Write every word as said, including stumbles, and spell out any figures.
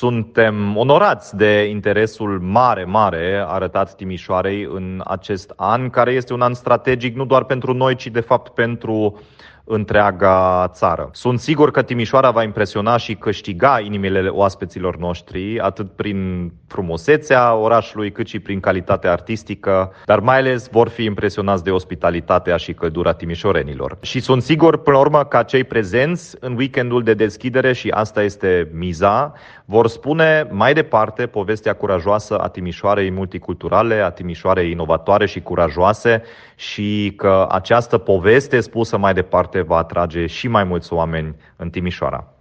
Suntem onorați de interesul mare, mare arătat Timișoarei în acest an, care este un an strategic nu doar pentru noi, ci de fapt pentru întreaga țară. Sunt sigur că Timișoara va impresiona și câștiga inimile oaspeților noștri, atât prin frumusețea orașului, cât și prin calitatea artistică, dar mai ales vor fi impresionați de ospitalitatea și căldura timișorenilor. Și sunt sigur, până la urmă, că cei prezenți în weekendul de deschidere, și asta este miza, vor spune mai departe povestea curajoasă a Timișoarei multiculturale, a Timișoarei inovatoare și curajoase, și că această poveste spusă mai departe va atrage și mai mulți oameni în Timișoara.